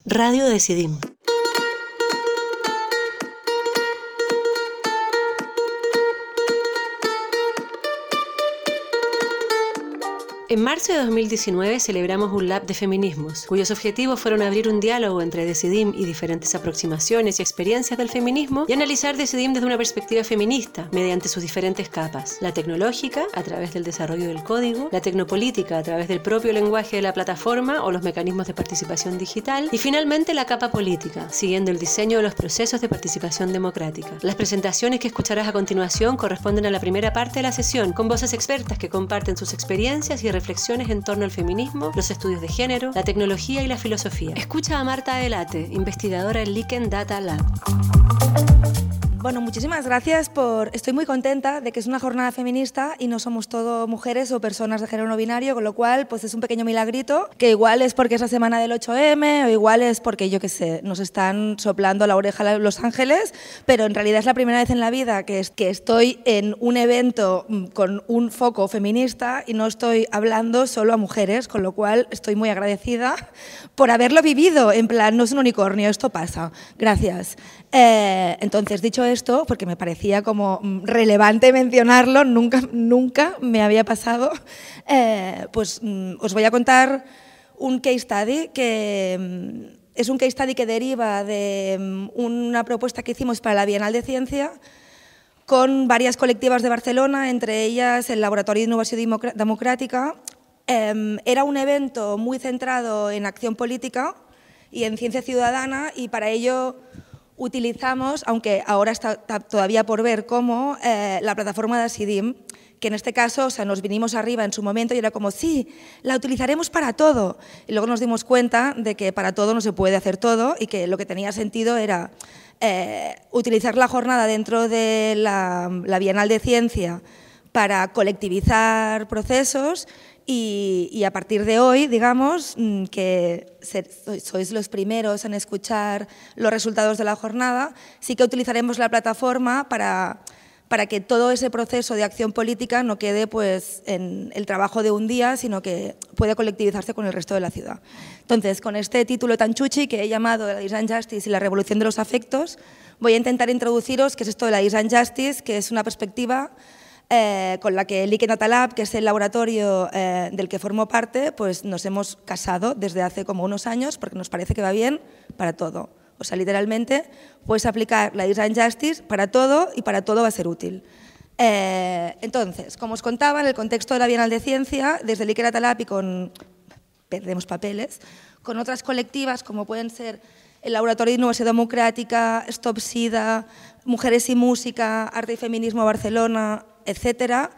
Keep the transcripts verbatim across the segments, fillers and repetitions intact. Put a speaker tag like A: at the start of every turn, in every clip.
A: Radio Decidim. En marzo de dos mil diecinueve celebramos un Lab de Feminismos, cuyos objetivos fueron abrir un diálogo entre Decidim y diferentes aproximaciones y experiencias del feminismo y analizar Decidim desde una perspectiva feminista, mediante sus diferentes capas: la tecnológica, a través del desarrollo del código; la tecnopolítica, a través del propio lenguaje de la plataforma o los mecanismos de participación digital; y finalmente la capa política, siguiendo el diseño de los procesos de participación democrática. Las presentaciones que escucharás a continuación corresponden a la primera parte de la sesión, con voces expertas que comparten sus experiencias y reflexiones en torno al feminismo, los estudios de género, la tecnología y la filosofía. Escucha a Marta Adelate, investigadora en Liken Data Lab.
B: Bueno, muchísimas gracias por... Estoy muy contenta de que es una jornada feminista y no somos todo mujeres o personas de género no binario, con lo cual pues es un pequeño milagrito, que igual es porque es la semana del ocho eme o igual es porque, yo qué sé, nos están soplando la oreja los ángeles, pero en realidad es la primera vez en la vida que, es, que estoy en un evento con un foco feminista y no estoy hablando solo a mujeres, con lo cual estoy muy agradecida por haberlo vivido. En plan, no es un unicornio, esto pasa. Gracias. Eh, entonces, dicho esto, porque me parecía como relevante mencionarlo, nunca, nunca me había pasado, eh, pues mm, os voy a contar un case study que mm, es un case study que deriva de mm, una propuesta que hicimos para la Bienal de Ciencia con varias colectivas de Barcelona, entre ellas el Laboratorio de Innovación Democrática. Eh, era un evento muy centrado en acción política y en ciencia ciudadana, y para ello utilizamos, aunque ahora está todavía por ver cómo, eh, la plataforma de Decidim, que en este caso, o sea, nos vinimos arriba en su momento y era como, sí, la utilizaremos para todo. Y luego nos dimos cuenta de que para todo no se puede hacer todo y que lo que tenía sentido era eh, utilizar la jornada dentro de la, la Bienal de Ciencia para colectivizar procesos. Y, y a partir de hoy, digamos, que sois los primeros en escuchar los resultados de la jornada, sí que utilizaremos la plataforma para, para que todo ese proceso de acción política no quede pues, en el trabajo de un día, sino que pueda colectivizarse con el resto de la ciudad. Entonces, con este título tan chuchi que he llamado la Design Justice y la revolución de los afectos, voy a intentar introduciros qué es esto de la Design Justice, que es una perspectiva Eh, con la que Liken Data Lab, que es el laboratorio eh, del que formo parte, pues nos hemos casado desde hace como unos años porque nos parece que va bien para todo. O sea, literalmente puedes aplicar la Design Justice para todo y para todo va a ser útil. Eh, entonces, como os contaba, en el contexto de la Bienal de Ciencia, desde Liken Data Lab y con, perdemos papeles, con otras colectivas como pueden ser el Laboratorio de Innovación Democrática, Stop SIDA, Mujeres y Música, Arte y Feminismo Barcelona, etcétera,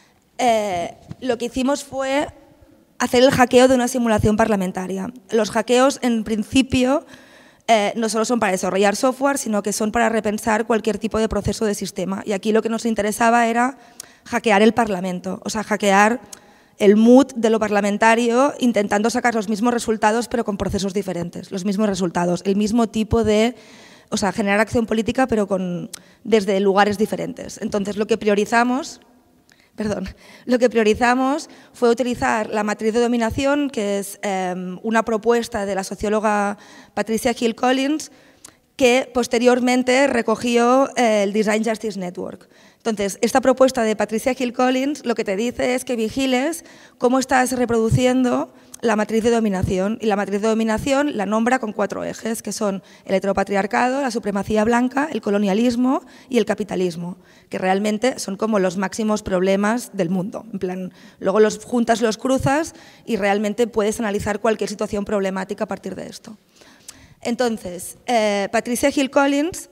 B: eh, lo que hicimos fue hacer el hackeo de una simulación parlamentaria. Los hackeos, en principio, eh, no solo son para desarrollar software, sino que son para repensar cualquier tipo de proceso de sistema. Y aquí lo que nos interesaba era hackear el Parlamento, o sea, hackear el mood de lo parlamentario, intentando sacar los mismos resultados, pero con procesos diferentes, los mismos resultados, el mismo tipo de... O sea, generar acción política, pero con, desde lugares diferentes. Entonces, lo que priorizamos, perdón, lo que priorizamos fue utilizar la matriz de dominación, que es eh, una propuesta de la socióloga Patricia Hill Collins, que posteriormente recogió eh, el Design Justice Network. Entonces, esta propuesta de Patricia Hill Collins lo que te dice es que vigiles cómo estás reproduciendo la matriz de dominación, y la matriz de dominación la nombra con cuatro ejes, que son el heteropatriarcado, la supremacía blanca, el colonialismo y el capitalismo, que realmente son como los máximos problemas del mundo. En plan, luego los juntas, los cruzas y realmente puedes analizar cualquier situación problemática a partir de esto. Entonces, eh, Patricia Hill Collins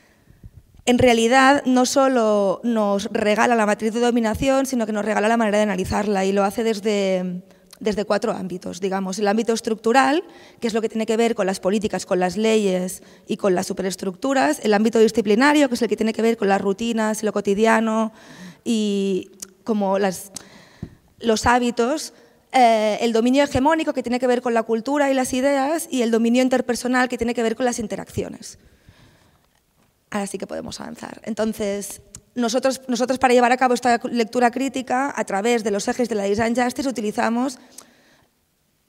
B: en realidad no solo nos regala la matriz de dominación, sino que nos regala la manera de analizarla, y lo hace desde... desde cuatro ámbitos, digamos. El ámbito estructural, que es lo que tiene que ver con las políticas, con las leyes y con las superestructuras. El ámbito disciplinario, que es el que tiene que ver con las rutinas, lo cotidiano y como las, los hábitos. Eh, el dominio hegemónico, que tiene que ver con la cultura y las ideas, y el dominio interpersonal, que tiene que ver con las interacciones. Ahora sí que podemos avanzar. Entonces, Nosotros, nosotros para llevar a cabo esta lectura crítica, a través de los ejes de la Design Justice, utilizamos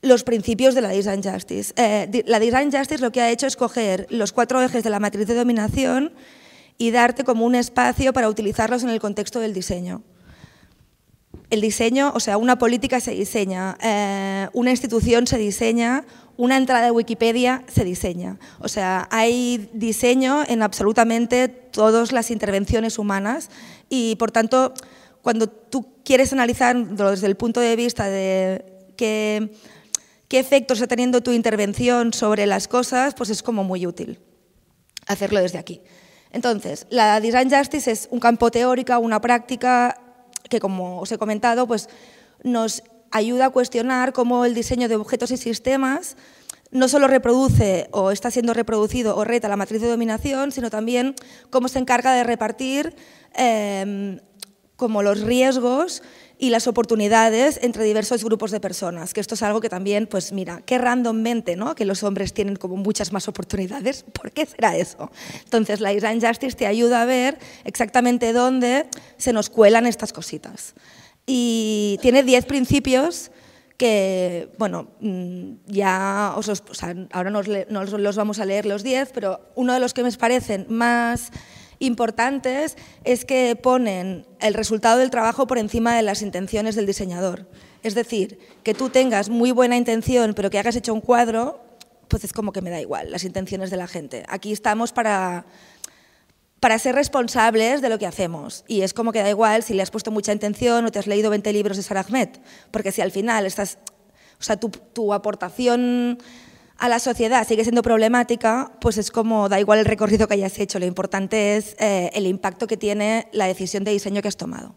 B: los principios de la Design Justice. Eh, la Design Justice lo que ha hecho es coger los cuatro ejes de la matriz de dominación y darte como un espacio para utilizarlos en el contexto del diseño. El diseño, o sea, una política se diseña, eh, una institución se diseña, una entrada de Wikipedia se diseña. O sea, hay diseño en absolutamente todas las intervenciones humanas y, por tanto, cuando tú quieres analizarlo desde el punto de vista de qué, qué efectos está teniendo tu intervención sobre las cosas, pues es como muy útil hacerlo desde aquí. Entonces, la Design Justice es un campo teórico, una práctica que, como os he comentado, pues nos ayuda a cuestionar cómo el diseño de objetos y sistemas no solo reproduce o está siendo reproducido o reta la matriz de dominación, sino también cómo se encarga de repartir eh, como los riesgos y las oportunidades entre diversos grupos de personas, que esto es algo que también, pues mira, qué randommente, ¿no?, que los hombres tienen como muchas más oportunidades. ¿Por qué será eso? Entonces, la Design Justice te ayuda a ver exactamente dónde se nos cuelan estas cositas. Y tiene diez principios que, bueno, ya os los, o sea, ahora no os, no os los vamos a leer los diez, pero uno de los que me parecen más importantes es que ponen el resultado del trabajo por encima de las intenciones del diseñador. Es decir, que tú tengas muy buena intención, pero que hagas hecho un cuadro, pues es como que me da igual las intenciones de la gente. Aquí estamos para, para ser responsables de lo que hacemos. Y es como que da igual si le has puesto mucha intención o te has leído veinte libros de Sara Ahmed, porque si al final estás, o sea, tu, tu aportación a la sociedad sigue siendo problemática, pues es como, da igual el recorrido que hayas hecho, lo importante es eh, el impacto que tiene la decisión de diseño que has tomado.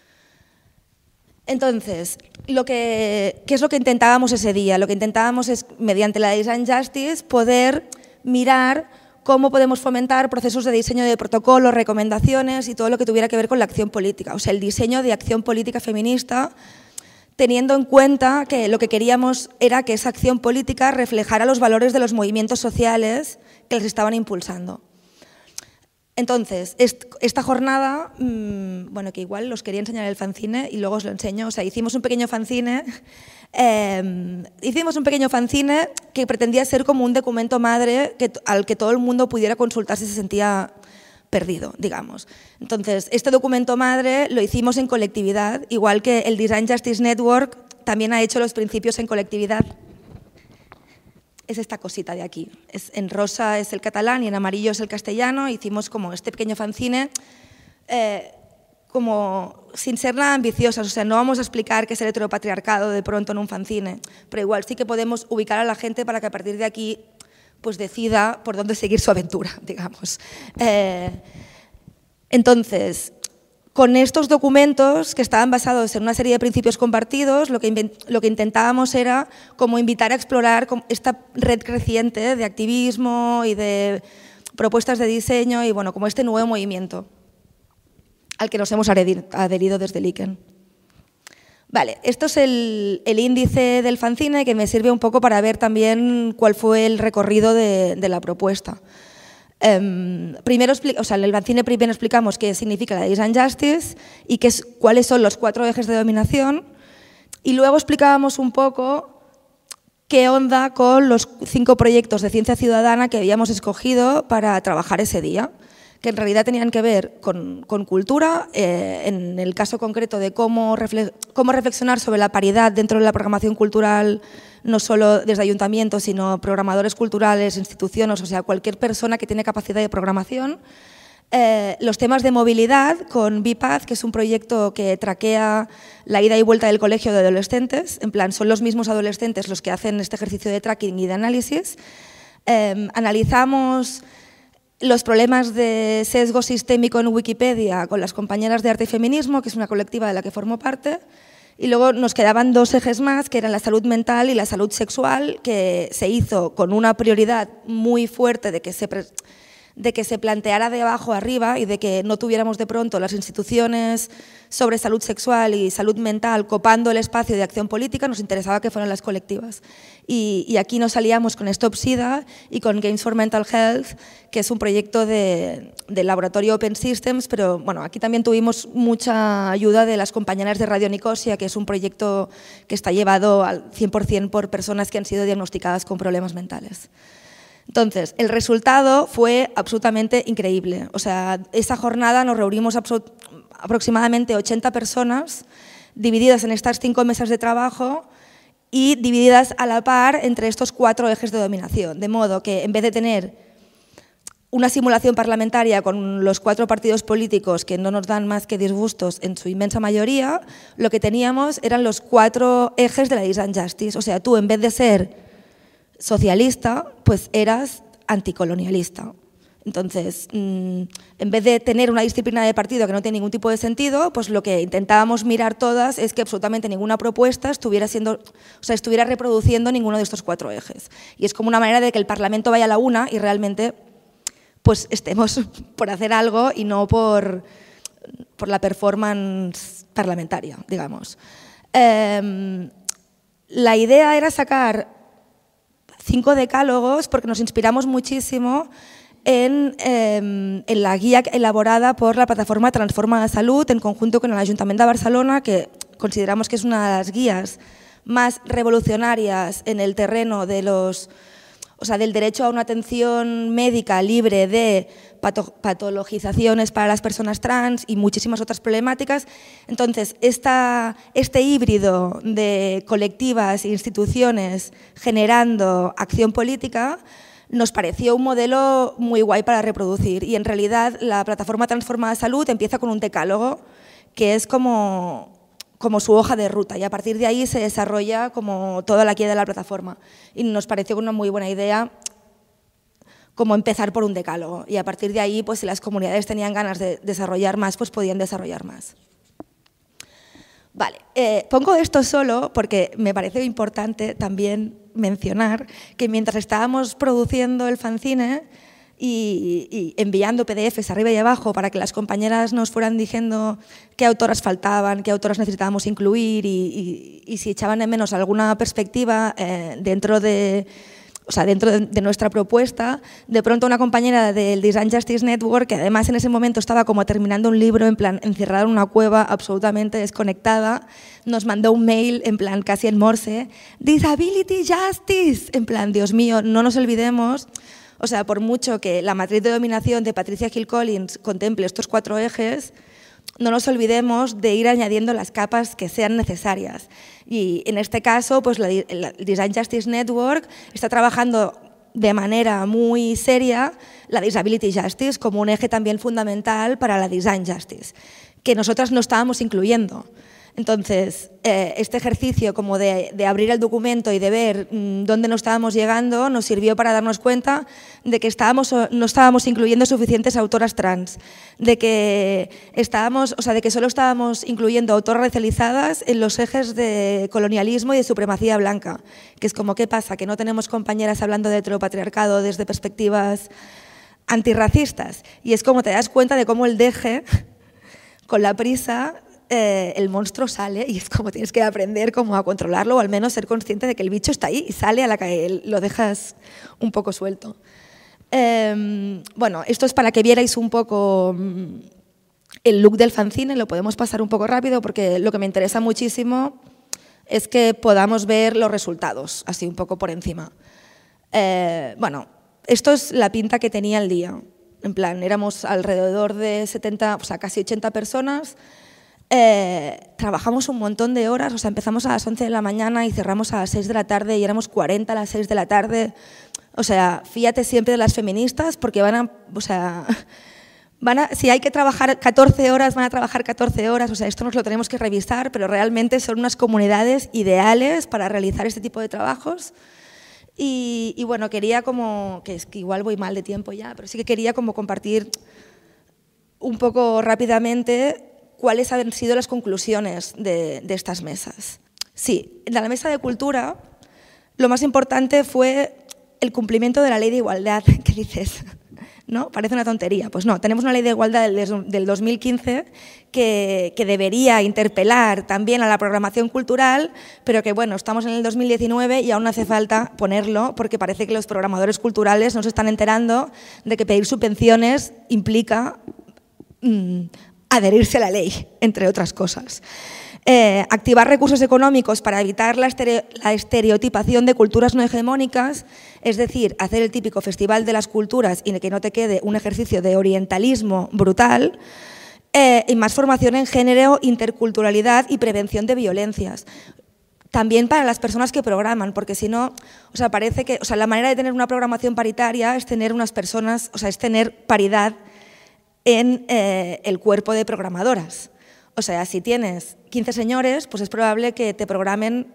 B: Entonces, lo que, ¿qué es lo que intentábamos ese día? Lo que intentábamos es, mediante la Design Justice, poder mirar cómo podemos fomentar procesos de diseño de protocolos, recomendaciones y todo lo que tuviera que ver con la acción política, o sea, el diseño de acción política feminista, teniendo en cuenta que lo que queríamos era que esa acción política reflejara los valores de los movimientos sociales que les estaban impulsando. Entonces, esta jornada, mmm, bueno, que igual os quería enseñar el fanzine y luego os lo enseño, o sea, hicimos un pequeño fanzine, eh, hicimos un pequeño fanzine que pretendía ser como un documento madre que, al que todo el mundo pudiera consultar si se sentía perdido, digamos. Entonces, este documento madre lo hicimos en colectividad, igual que el Design Justice Network también ha hecho los principios en colectividad. Es esta cosita de aquí. Es, en rosa es el catalán y en amarillo es el castellano. Hicimos como este pequeño fanzine, eh, como sin ser nada ambiciosas. O sea, no vamos a explicar qué es el heteropatriarcado de pronto en un fanzine, pero igual sí que podemos ubicar a la gente para que a partir de aquí pues decida por dónde seguir su aventura, digamos. Eh, entonces, con estos documentos que estaban basados en una serie de principios compartidos, lo que, lo que intentábamos era como invitar a explorar esta red creciente de activismo y de propuestas de diseño y bueno, como este nuevo movimiento al que nos hemos adherido desde Liken. Vale, esto es el, el índice del fanzine que me sirve un poco para ver también cuál fue el recorrido de, de la propuesta. Um, primero, o sea, en el fanzine primero explicamos qué significa la Design Justice y qué es, cuáles son los cuatro ejes de dominación y luego explicábamos un poco qué onda con los cinco proyectos de ciencia ciudadana que habíamos escogido para trabajar ese día, que en realidad tenían que ver con, con cultura, eh, en el caso concreto de cómo, refle cómo reflexionar sobre la paridad dentro de la programación cultural, no solo desde ayuntamientos, sino programadores culturales, instituciones, o sea, cualquier persona que tiene capacidad de programación. Eh, los temas de movilidad con BiPath, que es un proyecto que traquea la ida y vuelta del colegio de adolescentes, en plan, son los mismos adolescentes los que hacen este ejercicio de tracking y de análisis. Eh, analizamos los problemas de sesgo sistémico en Wikipedia con las compañeras de Arte y Feminismo, que es una colectiva de la que formo parte, y luego nos quedaban dos ejes más, que eran la salud mental y la salud sexual, que se hizo con una prioridad muy fuerte de que se, de que se planteara de abajo arriba y de que no tuviéramos de pronto las instituciones sobre salud sexual y salud mental copando el espacio de acción política, nos interesaba que fueran las colectivas. Y, y aquí nos salíamos con Stop SIDA y con Games for Mental Health, que es un proyecto de, del laboratorio Open Systems, pero bueno, aquí también tuvimos mucha ayuda de las compañeras de Radio Nicosia, que es un proyecto que está llevado al cien por cien por personas que han sido diagnosticadas con problemas mentales. Entonces, el resultado fue absolutamente increíble. O sea, esa jornada nos reunimos aproximadamente ochenta personas, divididas en estas cinco mesas de trabajo y divididas a la par entre estos cuatro ejes de dominación. De modo que, en vez de tener una simulación parlamentaria con los cuatro partidos políticos que no nos dan más que disgustos en su inmensa mayoría, lo que teníamos eran los cuatro ejes de la Design Justice. O sea, tú, en vez de ser socialista, pues eras anticolonialista. Entonces, mmm, en vez de tener una disciplina de partido que no tiene ningún tipo de sentido, pues lo que intentábamos mirar todas es que absolutamente ninguna propuesta estuviera siendo, o sea, estuviera reproduciendo ninguno de estos cuatro ejes. Y es como una manera de que el Parlamento vaya a la una y realmente pues estemos por hacer algo y no por, por la performance parlamentaria, digamos. Eh, la idea era sacar cinco decálogos porque nos inspiramos muchísimo en, eh, en la guía elaborada por la plataforma Transforma la Salud en conjunto con el Ayuntamiento de Barcelona, que consideramos que es una de las guías más revolucionarias en el terreno de los, o sea, del derecho a una atención médica libre de patologizaciones para las personas trans y muchísimas otras problemáticas. Entonces, esta, este híbrido de colectivas e instituciones generando acción política nos pareció un modelo muy guay para reproducir. Y en realidad la plataforma Transforma la Salud empieza con un decálogo que es como, como su hoja de ruta y a partir de ahí se desarrolla como toda la guía de la plataforma. Y nos pareció una muy buena idea como empezar por un decálogo y a partir de ahí, pues si las comunidades tenían ganas de desarrollar más, pues podían desarrollar más. Vale, eh, pongo esto solo porque me parece importante también mencionar que mientras estábamos produciendo el fanzine y, y enviando P D Efes arriba y abajo para que las compañeras nos fueran diciendo qué autoras faltaban, qué autoras necesitábamos incluir y, y, y si echaban de menos alguna perspectiva eh, dentro de... O sea, dentro de, de nuestra propuesta, de pronto una compañera del Design Justice Network, que además en ese momento estaba como terminando un libro, en plan encerrada en una cueva absolutamente desconectada, nos mandó un mail en plan casi en morse, Disability Justice, en plan, Dios mío, no nos olvidemos. O sea, por mucho que la matriz de dominación de Patricia Hill Collins contemple estos cuatro ejes, no nos olvidemos de ir añadiendo las capas que sean necesarias. Y en este caso, pues la, la Design Justice Network está trabajando de manera muy seria la Disability Justice como un eje también fundamental para la Design Justice, que nosotras no estábamos incluyendo. Entonces, eh, este ejercicio como de, de abrir el documento y de ver mmm, dónde nos estábamos llegando nos sirvió para darnos cuenta de que estábamos, no estábamos incluyendo suficientes autoras trans, de que, estábamos, o sea, de que solo estábamos incluyendo autoras racializadas en los ejes de colonialismo y de supremacía blanca, que es como, ¿qué pasa? Que no tenemos compañeras hablando de heteropatriarcado desde perspectivas antirracistas. Y es como te das cuenta de cómo el deje, con la prisa, Eh, el monstruo sale y es como tienes que aprender como a controlarlo o al menos ser consciente de que el bicho está ahí y sale a la que lo dejas un poco suelto. Eh, bueno, esto es para que vierais un poco el look del fanzine, lo podemos pasar un poco rápido porque lo que me interesa muchísimo es que podamos ver los resultados, así un poco por encima. Eh, bueno, esto es la pinta que tenía el día. En plan, éramos alrededor de setenta, o sea, casi ochenta personas. Eh, trabajamos un montón de horas, o sea, empezamos a las once de la mañana y cerramos a las seis de la tarde y éramos cuarenta a las seis de la tarde. O sea, fíjate siempre de las feministas porque van a, o sea, van a, si hay que trabajar catorce horas, van a trabajar catorce horas, o sea, esto nos lo tenemos que revisar, pero realmente son unas comunidades ideales para realizar este tipo de trabajos. Y, y bueno, quería como, que es que igual voy mal de tiempo ya, pero sí que quería como compartir un poco rápidamente cuáles han sido las conclusiones de, de estas mesas. Sí, en la mesa de cultura lo más importante fue el cumplimiento de la ley de igualdad, que dices, ¿no? Parece una tontería. Pues no, tenemos una ley de igualdad del dos mil quince que, que debería interpelar también a la programación cultural, pero que bueno, estamos en el dos mil diecinueve y aún no hace falta ponerlo porque parece que los programadores culturales no se están enterando de que pedir subvenciones implica mmm, adherirse a la ley, entre otras cosas. Eh, activar recursos económicos para evitar la, estere la estereotipación de culturas no hegemónicas, es decir, hacer el típico festival de las culturas y que no te quede un ejercicio de orientalismo brutal, eh, y más formación en género, interculturalidad y prevención de violencias. También para las personas que programan, porque si no, o sea, parece que, o sea, la manera de tener una programación paritaria es tener unas personas, o sea, es tener paridad en eh, el cuerpo de programadoras. O sea, si tienes quince señores, pues es probable que te programen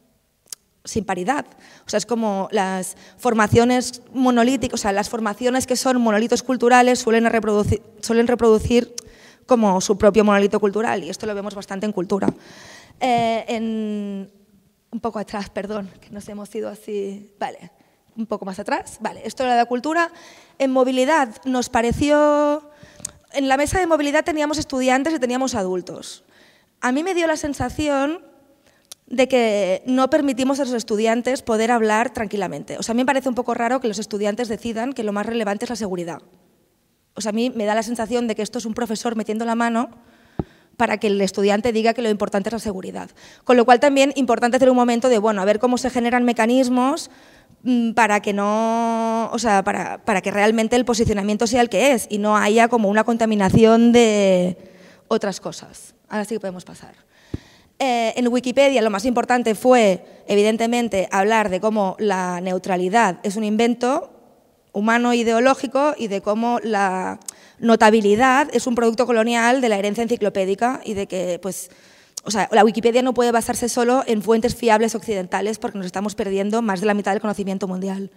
B: sin paridad. O sea, es como las formaciones monolíticas, o sea, las formaciones que son monolitos culturales suelen reproducir, suelen reproducir como su propio monolito cultural, y esto lo vemos bastante en cultura. Eh, en, un poco atrás, perdón, que nos hemos ido así, vale, un poco más atrás, vale, esto era de cultura. En movilidad nos pareció... En la mesa de movilidad teníamos estudiantes y teníamos adultos. A mí me dio la sensación de que no permitimos a los estudiantes poder hablar tranquilamente. O sea, a mí me parece un poco raro que los estudiantes decidan que lo más relevante es la seguridad. O sea, a mí me da la sensación de que esto es un profesor metiendo la mano para que el estudiante diga que lo importante es la seguridad. Con lo cual también importante hacer un momento de, bueno, a ver cómo se generan mecanismos para que no, o sea, para, para que realmente el posicionamiento sea el que es y no haya como una contaminación de otras cosas. Ahora sí que podemos pasar. Eh, en Wikipedia lo más importante fue, evidentemente, hablar de cómo la neutralidad es un invento humano ideológico y de cómo la notabilidad es un producto colonial de la herencia enciclopédica y de que, pues, o sea, la Wikipedia no puede basarse solo en fuentes fiables occidentales porque nos estamos perdiendo más de la mitad del conocimiento mundial.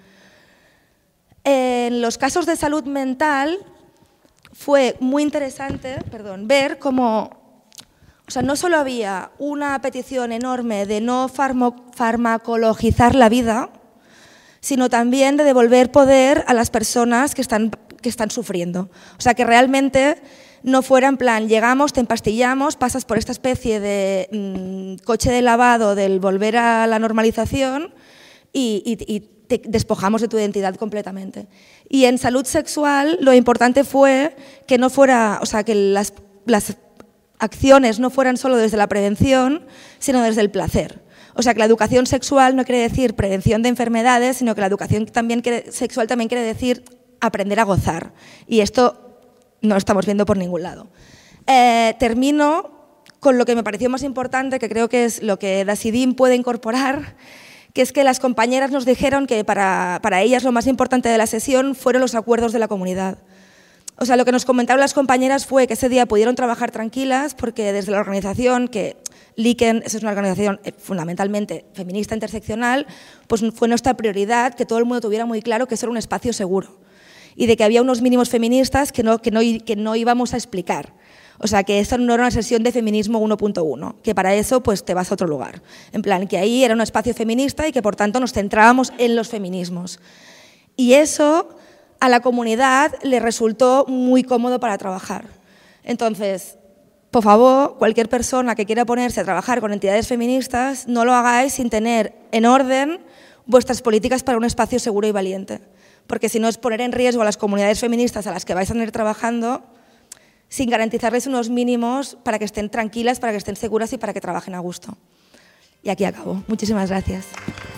B: En los casos de salud mental fue muy interesante, perdón, ver cómo, o sea, no solo había una petición enorme de no farmacologizar la vida, sino también de devolver poder a las personas que están, que están sufriendo. O sea, que realmente no fuera en plan, llegamos, te empastillamos, pasas por esta especie de mmm, coche de lavado del volver a la normalización y, y, y te despojamos de tu identidad completamente. Y en salud sexual lo importante fue que no fuera, o sea, que las, las acciones no fueran solo desde la prevención, sino desde el placer. O sea, que la educación sexual no quiere decir prevención de enfermedades, sino que la educación también quiere, sexual también quiere decir aprender a gozar. Y esto no lo estamos viendo por ningún lado. Eh, termino con lo que me pareció más importante, que creo que es lo que Dasidim puede incorporar, que es que las compañeras nos dijeron que para, para ellas lo más importante de la sesión fueron los acuerdos de la comunidad. O sea, lo que nos comentaron las compañeras fue que ese día pudieron trabajar tranquilas porque desde la organización, que Liken es una organización fundamentalmente feminista interseccional, pues fue nuestra prioridad que todo el mundo tuviera muy claro que eso era un espacio seguro y de que había unos mínimos feministas que no, que no, que no íbamos a explicar. O sea, que eso no era una sesión de feminismo uno punto uno, que para eso pues te vas a otro lugar. En plan, que ahí era un espacio feminista y que por tanto nos centrábamos en los feminismos. Y eso a la comunidad le resultó muy cómodo para trabajar. Entonces, por favor, cualquier persona que quiera ponerse a trabajar con entidades feministas, no lo hagáis sin tener en orden vuestras políticas para un espacio seguro y valiente. Porque si no es poner en riesgo a las comunidades feministas a las que vais a ir trabajando sin garantizarles unos mínimos para que estén tranquilas, para que estén seguras y para que trabajen a gusto. Y aquí acabo. Muchísimas gracias.